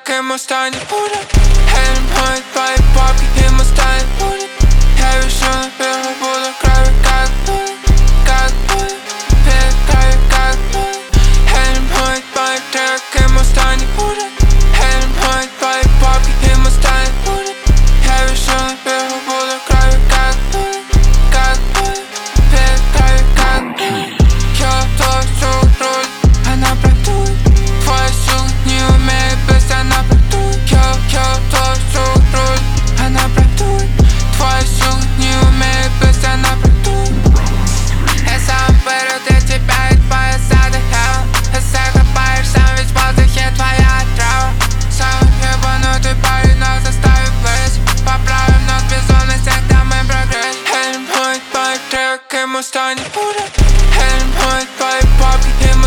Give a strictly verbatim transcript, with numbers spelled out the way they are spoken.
кем станет будет. Хелен ходит по папке, кем станет будет. Я решу, первый буду крови, как будет, как будет. Перед крови, как будет. Хелен ходит по трек, кем станет будет. Хелен ходит по папке, кем станет будет. Я решу, первый буду крови, как будет, как будет. Перед крови, как будет. Я твой сук руль, она продует. Твой сук не умеет быстро, она продует. Я, я твой сук руль, она продует. Твой сук не умеет быстро, она продует. Я сам вперед, я тебя из пояса дыхал. Если копаешь сам, ведь в воздухе твоя трава. Сам ебанутый парень нас заставит плыть. Поправим нас безумность, когда мы прогресс. Хелен ходит по трек, кем станет будет. Хелен ходит по папке, кем